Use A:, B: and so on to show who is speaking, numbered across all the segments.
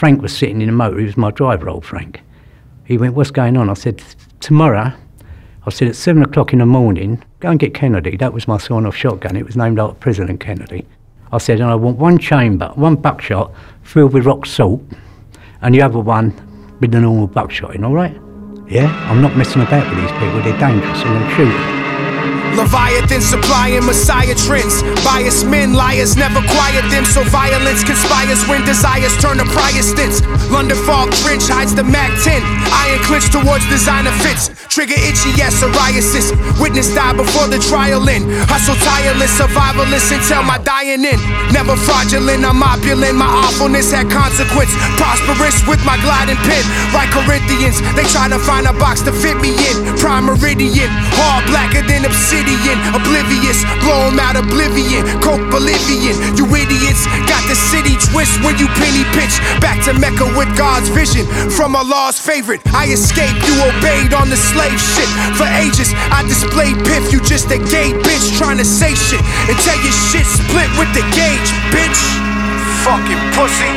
A: Frank was sitting in the motor. He was my driver, old Frank. He went, "What's going on?" I said, "Tomorrow," I said, "at 7 o'clock in the morning, go and get Kennedy." That was my sawn-off shotgun. It was named after President Kennedy. I said, "And I want one chamber, one buckshot filled with rock salt, and the other one with the normal buckshot in, all right?" Yeah, I'm not messing about with these people. They're dangerous. I'm going to shoot them.
B: Leviathan supplying Messiah trends. Biased men, liars, never quiet them. So violence conspires when desires turn to prior stints. London fog trench hides the MAC-10. Iron clinch towards designer fits. Trigger itchy, yes, psoriasis. Witness die before the trial end. Hustle tireless, survivalist until my dying in. Never fraudulent, I'm opulent. My awfulness had consequence. Prosperous with my gliding pen. Right Corinthians, they try to find a box to fit me in. Prime meridian, hard blacker than obsidian. Oblivious, blow 'em out oblivion. Coke Bolivian, you idiots. Got the city twist when you penny pitch. Back to Mecca with God's vision. From Allah's favorite, I escaped, you obeyed on the slave shit. For ages, I displayed piff. You just a gay bitch trying to say shit. Until your shit split with the gauge, bitch. Fucking pussy.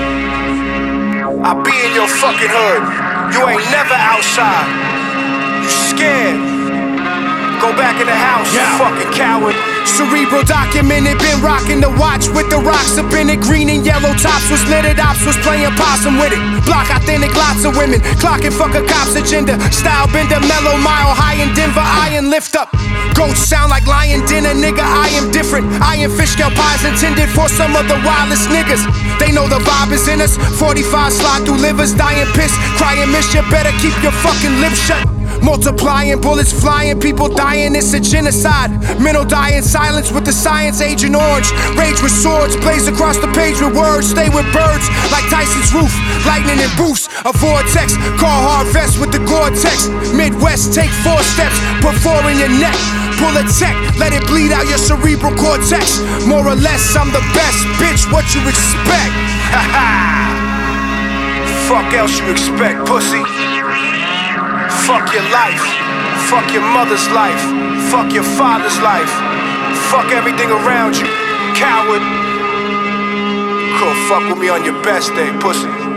B: I be in your fucking hood. You ain't never outside. You scared. Go back in the house, you fucking coward. Cerebral documented, been rocking the watch with the rocks up in it. Green and yellow tops was littered, ops was playing possum with it. Block authentic, lots of women, clocking fuck a cop's agenda. Style bender, mellow, mile high in Denver, iron lift up. Goats sound like lion dinner, nigga, I am different. Iron fish scale pies intended for some of the wildest niggas. They know the vibe is in us. 45 slide through livers, dying pissed, crying miss, you better keep your fucking lips shut. Multiplying, bullets flying, people dying, it's a genocide. Mental die in silence with the science agent orange. Rage with swords, blaze across the page with words. Stay with birds, like Tyson's roof. Lightning and boost, a vortex. Call hard vest with the Gore-Tex. Midwest, take 4 steps, put 4 in your neck. Pull a tech, let it bleed out your cerebral cortex. More or less, I'm the best, bitch, what you expect? Haha. Fuck else you expect, pussy. Fuck your life, fuck your mother's life, fuck your father's life, fuck everything around you, coward. Could fuck with me on your best day, pussy.